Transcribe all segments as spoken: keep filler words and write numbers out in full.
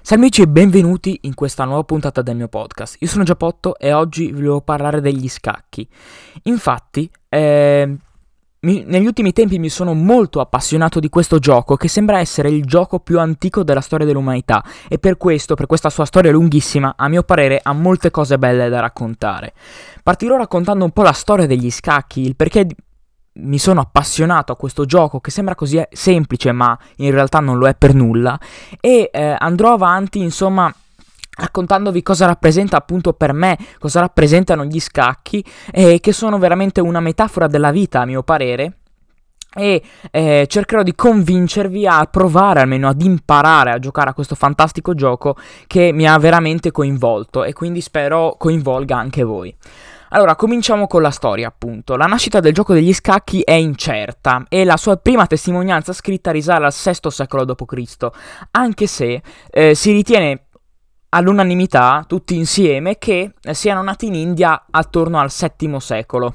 Salve amici e benvenuti in questa nuova puntata del mio podcast. Io sono Giappotto e oggi vi volevo parlare degli scacchi. Infatti, eh, mi, negli ultimi tempi mi sono molto appassionato di questo gioco che sembra essere il gioco più antico della storia dell'umanità e per questo, per questa sua storia lunghissima, a mio parere ha molte cose belle da raccontare. Partirò raccontando un po' la storia degli scacchi, il perché di- mi sono appassionato a questo gioco che sembra così semplice ma in realtà non lo è per nulla e eh, andrò avanti insomma raccontandovi cosa rappresenta appunto per me, cosa rappresentano gli scacchi e che sono veramente una metafora della vita a mio parere e eh, cercherò di convincervi a provare almeno ad imparare a giocare a questo fantastico gioco che mi ha veramente coinvolto e quindi spero coinvolga anche voi. Allora, cominciamo con la storia, appunto. La nascita del gioco degli scacchi è incerta e la sua prima testimonianza scritta risale al sesto secolo dopo Cristo, anche se eh, si ritiene all'unanimità, tutti insieme, che eh, siano nati in India attorno al settimo secolo,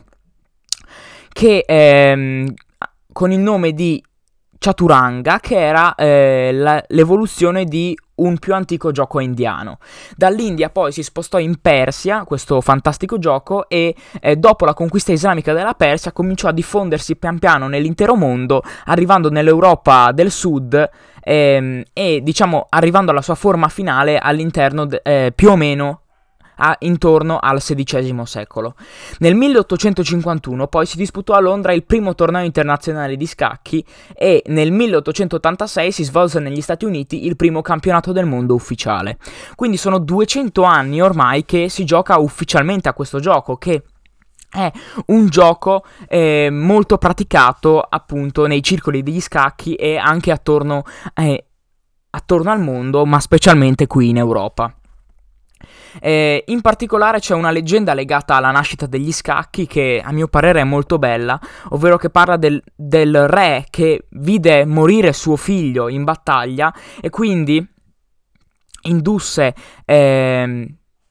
che ehm, con il nome di Chaturanga, che era eh, la, l'evoluzione di un più antico gioco indiano. Dall'India poi si spostò in Persia, questo fantastico gioco, e eh, dopo la conquista islamica della Persia cominciò a diffondersi pian piano nell'intero mondo, arrivando nell'Europa del Sud ehm, e diciamo arrivando alla sua forma finale all'interno de- eh, più o meno A, intorno al sedicesimo secolo. Nel milleottocentocinquantuno poi si disputò a Londra il primo torneo internazionale di scacchi e nel milleottocentottantasei si svolse negli Stati Uniti il primo campionato del mondo ufficiale. Quindi sono duecento anni ormai che si gioca ufficialmente a questo gioco, che è un gioco eh, molto praticato appunto nei circoli degli scacchi e anche attorno, eh, attorno al mondo, ma specialmente qui in Europa. Eh, in particolare c'è una leggenda legata alla nascita degli scacchi che a mio parere è molto bella, ovvero che parla del, del re che vide morire suo figlio in battaglia e quindi indusse, ehm,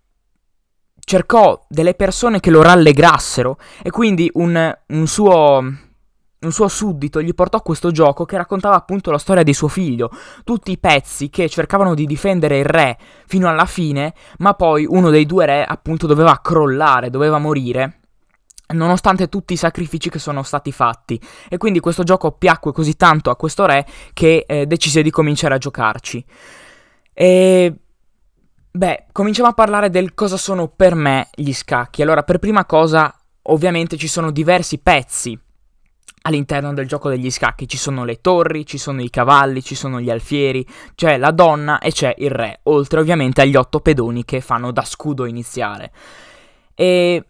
cercò delle persone che lo rallegrassero e quindi un, un suo... Un suo suddito gli portò questo gioco che raccontava appunto la storia di suo figlio, tutti i pezzi che cercavano di difendere il re fino alla fine, ma poi uno dei due re appunto doveva crollare, doveva morire, nonostante tutti i sacrifici che sono stati fatti. E quindi questo gioco piacque così tanto a questo re che eh, decise di cominciare a giocarci. E... Beh, cominciamo a parlare del cosa sono per me gli scacchi. Allora, per prima cosa, ovviamente ci sono diversi pezzi all'interno del gioco degli scacchi. Ci sono le torri, ci sono i cavalli, ci sono gli alfieri, c'è la donna e c'è il re, oltre ovviamente agli otto pedoni che fanno da scudo iniziale. E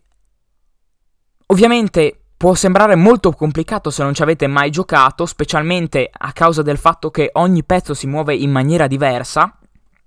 ovviamente può sembrare molto complicato se non ci avete mai giocato, specialmente a causa del fatto che ogni pezzo si muove in maniera diversa,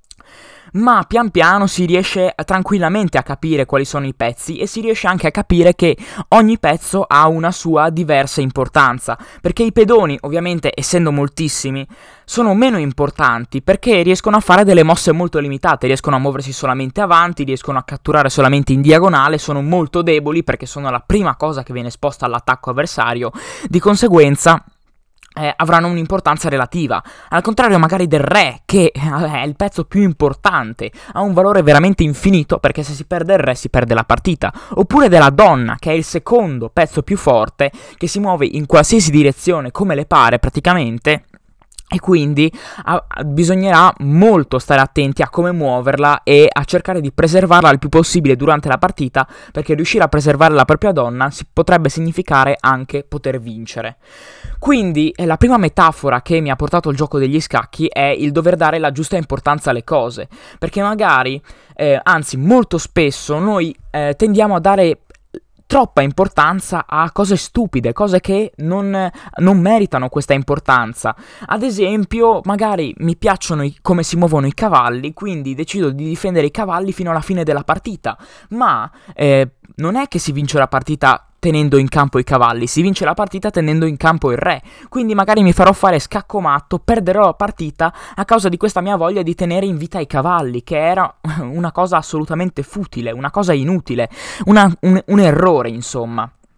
ma pian piano si riesce tranquillamente a capire quali sono i pezzi e si riesce anche a capire che ogni pezzo ha una sua diversa importanza, perché i pedoni, ovviamente essendo moltissimi, sono meno importanti perché riescono a fare delle mosse molto limitate, riescono a muoversi solamente avanti, riescono a catturare solamente in diagonale, sono molto deboli perché sono la prima cosa che viene esposta all'attacco avversario, di conseguenza Eh, avranno un'importanza relativa, al contrario magari del re che eh, è il pezzo più importante, ha un valore veramente infinito perché se si perde il re si perde la partita, oppure della donna che è il secondo pezzo più forte che si muove in qualsiasi direzione come le pare praticamente. E quindi a, a, bisognerà molto stare attenti a come muoverla e a cercare di preservarla il più possibile durante la partita, perché riuscire a preservare la propria donna si potrebbe significare anche poter vincere. Quindi eh, la prima metafora che mi ha portato il gioco degli scacchi è il dover dare la giusta importanza alle cose, perché magari, eh, anzi molto spesso, noi eh, tendiamo a dare troppa importanza a cose stupide, cose che non, non meritano questa importanza. Ad esempio, magari mi piacciono i, come si muovono i cavalli, quindi decido di difendere i cavalli fino alla fine della partita, ma eh, non è che si vince la partita tenendo in campo i cavalli, si vince la partita tenendo in campo il re, quindi magari mi farò fare scacco matto, perderò la partita a causa di questa mia voglia di tenere in vita i cavalli, che era una cosa assolutamente futile, una cosa inutile, una, un, un errore insomma.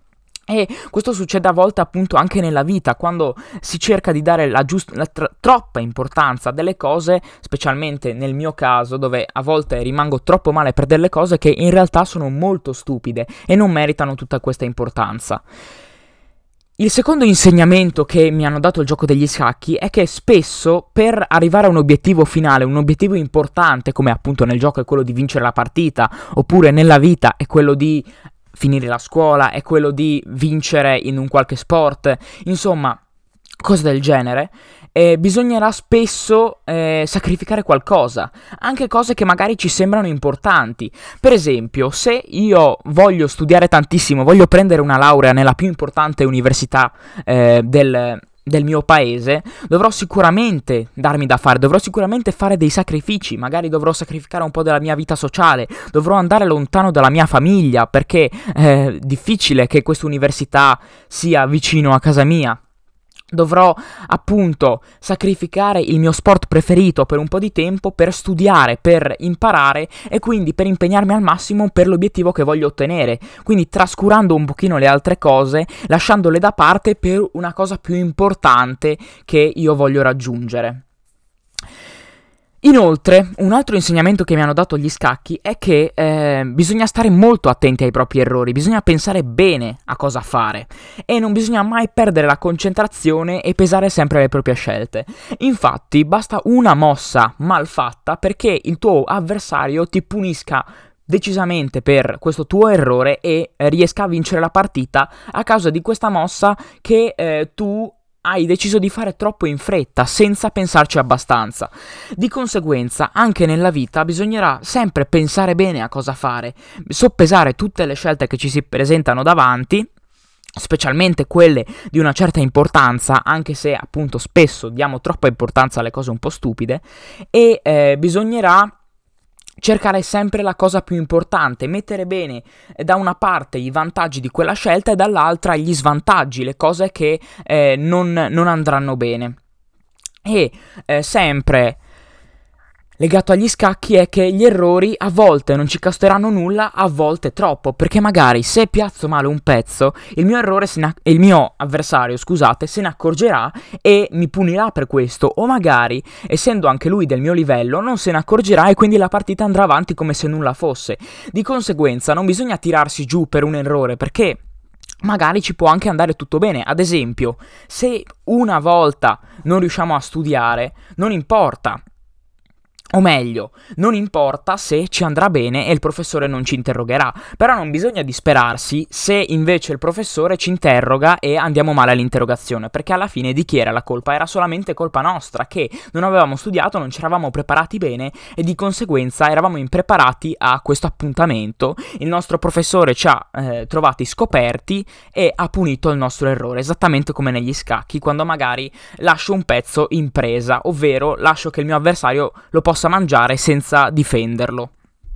E questo succede a volte appunto anche nella vita, quando si cerca di dare la giusta, la tr- troppa importanza a delle cose, specialmente nel mio caso, dove a volte rimango troppo male per delle cose che in realtà sono molto stupide e non meritano tutta questa importanza. Il secondo insegnamento che mi hanno dato il gioco degli scacchi è che spesso per arrivare a un obiettivo finale, un obiettivo importante, come appunto nel gioco è quello di vincere la partita, oppure nella vita è quello di finire la scuola, è quello di vincere in un qualche sport, insomma, cose del genere, eh, bisognerà spesso eh, sacrificare qualcosa, anche cose che magari ci sembrano importanti. Per esempio, se io voglio studiare tantissimo, voglio prendere una laurea nella più importante università eh, del... del mio paese, dovrò sicuramente darmi da fare, dovrò sicuramente fare dei sacrifici, magari dovrò sacrificare un po' della mia vita sociale, dovrò andare lontano dalla mia famiglia, perché è difficile che questa università sia vicino a casa mia. Dovrò appunto sacrificare il mio sport preferito per un po' di tempo per studiare, per imparare e quindi per impegnarmi al massimo per l'obiettivo che voglio ottenere, quindi trascurando un pochino le altre cose, lasciandole da parte per una cosa più importante che io voglio raggiungere. Inoltre, un altro insegnamento che mi hanno dato gli scacchi è che eh, bisogna stare molto attenti ai propri errori, bisogna pensare bene a cosa fare e non bisogna mai perdere la concentrazione e pesare sempre le proprie scelte. Infatti, basta una mossa mal fatta perché il tuo avversario ti punisca decisamente per questo tuo errore e eh, riesca a vincere la partita a causa di questa mossa che eh, tu hai deciso di fare troppo in fretta, senza pensarci abbastanza. Di conseguenza, anche nella vita bisognerà sempre pensare bene a cosa fare, soppesare tutte le scelte che ci si presentano davanti, specialmente quelle di una certa importanza, anche se appunto spesso diamo troppa importanza alle cose un po' stupide, e eh, bisognerà cercare sempre la cosa più importante, mettere bene da una parte i vantaggi di quella scelta e dall'altra gli svantaggi, le cose che eh, non, non andranno bene. E eh, sempre legato agli scacchi è che gli errori a volte non ci costeranno nulla, a volte troppo, perché magari se piazzo male un pezzo, il mio errore se ne, il mio avversario, scusate, se ne accorgerà e mi punirà per questo, o magari, essendo anche lui del mio livello, non se ne accorgerà e quindi la partita andrà avanti come se nulla fosse. Di conseguenza non bisogna tirarsi giù per un errore, perché magari ci può anche andare tutto bene. Ad esempio, se una volta non riusciamo a studiare, non importa. O meglio, non importa se ci andrà bene e il professore non ci interrogerà, però non bisogna disperarsi se invece il professore ci interroga e andiamo male all'interrogazione, perché alla fine di chi era la colpa? Era solamente colpa nostra, che non avevamo studiato, non ci eravamo preparati bene e di conseguenza eravamo impreparati a questo appuntamento. Il nostro professore ci ha eh, trovati scoperti e ha punito il nostro errore, esattamente come negli scacchi, quando magari lascio un pezzo in presa, ovvero lascio che il mio avversario lo possa mangiare senza difenderlo.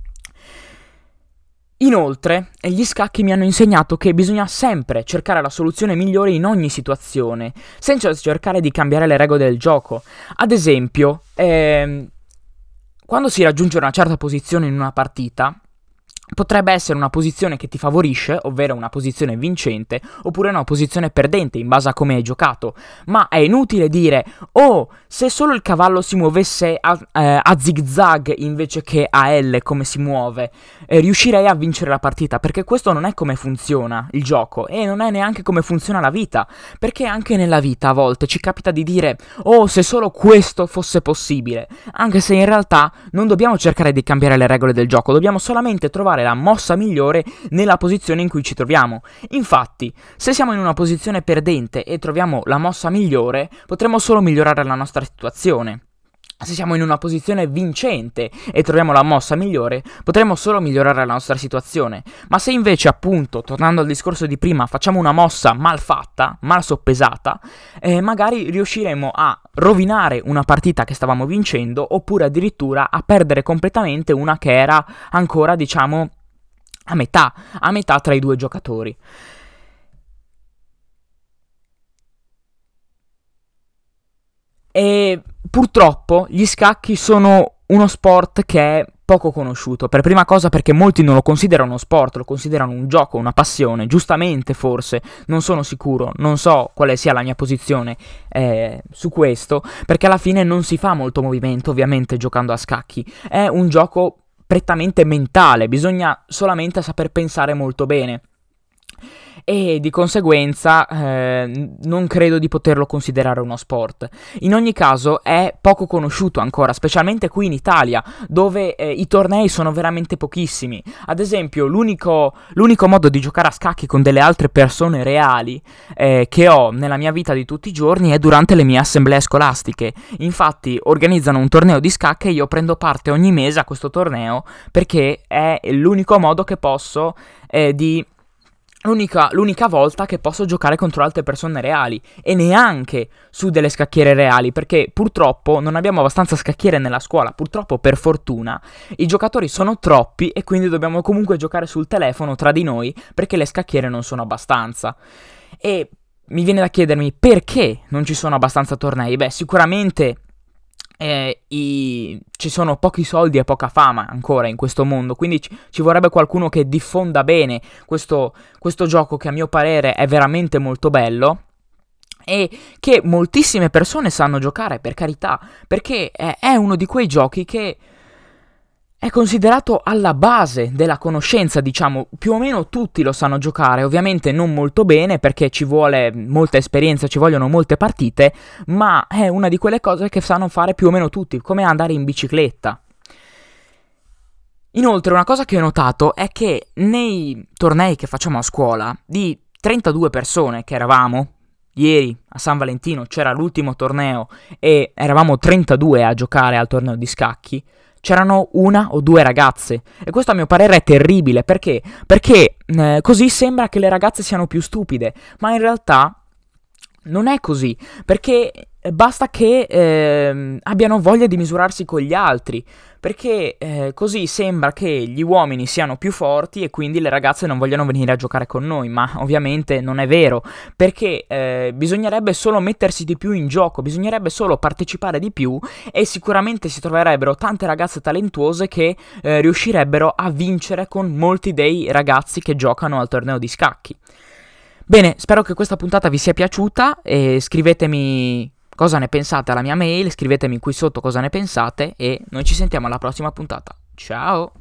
Inoltre, gli scacchi mi hanno insegnato che bisogna sempre cercare la soluzione migliore in ogni situazione, senza cercare di cambiare le regole del gioco. Ad esempio, ehm, quando si raggiunge una certa posizione in una partita, potrebbe essere una posizione che ti favorisce, ovvero una posizione vincente, oppure una posizione perdente in base a come hai giocato. Ma è inutile dire, oh, se solo il cavallo si muovesse a, eh, a zig-zag invece che a L come si muove, eh, riuscirei a vincere la partita, perché questo non è come funziona il gioco e non è neanche come funziona la vita, perché anche nella vita a volte ci capita di dire, oh, se solo questo fosse possibile, anche se in realtà non dobbiamo cercare di cambiare le regole del gioco, dobbiamo solamente trovare la mossa migliore nella posizione in cui ci troviamo. Infatti, se siamo in una posizione perdente e troviamo la mossa migliore, potremo solo migliorare la nostra situazione. Se siamo in una posizione vincente e troviamo la mossa migliore, potremo solo migliorare la nostra situazione. Ma se invece, appunto, tornando al discorso di prima, facciamo una mossa mal fatta, mal soppesata, eh, magari riusciremo a rovinare una partita che stavamo vincendo, oppure addirittura a perdere completamente una che era ancora, diciamo, a metà, a metà tra i due giocatori. E purtroppo gli scacchi sono uno sport che è poco conosciuto. Per prima cosa perché molti non lo considerano uno sport, lo considerano un gioco, una passione, giustamente forse, non sono sicuro, non so quale sia la mia posizione eh, su questo, perché alla fine non si fa molto movimento ovviamente giocando a scacchi, è un gioco prettamente mentale, bisogna solamente saper pensare molto bene. E di conseguenza eh, non credo di poterlo considerare uno sport. In ogni caso è poco conosciuto ancora, specialmente qui in Italia, dove eh, i tornei sono veramente pochissimi. Ad esempio, l'unico, l'unico modo di giocare a scacchi con delle altre persone reali eh, che ho nella mia vita di tutti i giorni è durante le mie assemblee scolastiche. Infatti organizzano un torneo di scacchi e io prendo parte ogni mese a questo torneo perché è l'unico modo che posso eh, di... L'unica, l'unica volta che posso giocare contro altre persone reali e neanche su delle scacchiere reali, perché purtroppo non abbiamo abbastanza scacchiere nella scuola, purtroppo per fortuna i giocatori sono troppi e quindi dobbiamo comunque giocare sul telefono tra di noi perché le scacchiere non sono abbastanza. E mi viene da chiedermi perché non ci sono abbastanza tornei. Beh, sicuramente Eh, i... ci sono pochi soldi e poca fama ancora in questo mondo, quindi ci, ci vorrebbe qualcuno che diffonda bene questo, questo gioco che a mio parere è veramente molto bello e che moltissime persone sanno giocare, per carità, perché è, è uno di quei giochi che è considerato alla base della conoscenza, diciamo, più o meno tutti lo sanno giocare, ovviamente non molto bene perché ci vuole molta esperienza, ci vogliono molte partite, ma è una di quelle cose che sanno fare più o meno tutti, come andare in bicicletta. Inoltre una cosa che ho notato è che nei tornei che facciamo a scuola, di trentadue persone che eravamo, ieri a San Valentino c'era l'ultimo torneo e eravamo trentadue a giocare al torneo di scacchi, c'erano una o due ragazze e questo a mio parere è terribile. Perché? Perché eh, così sembra che le ragazze siano più stupide, ma in realtà non è così, perché basta che eh, abbiano voglia di misurarsi con gli altri, perché eh, così sembra che gli uomini siano più forti e quindi le ragazze non vogliono venire a giocare con noi, ma ovviamente non è vero, perché eh, bisognerebbe solo mettersi di più in gioco, bisognerebbe solo partecipare di più e sicuramente si troverebbero tante ragazze talentuose che eh, riuscirebbero a vincere con molti dei ragazzi che giocano al torneo di scacchi. Bene, spero che questa puntata vi sia piaciuta e scrivetemi cosa ne pensate alla mia mail, scrivetemi qui sotto cosa ne pensate e noi ci sentiamo alla prossima puntata. Ciao!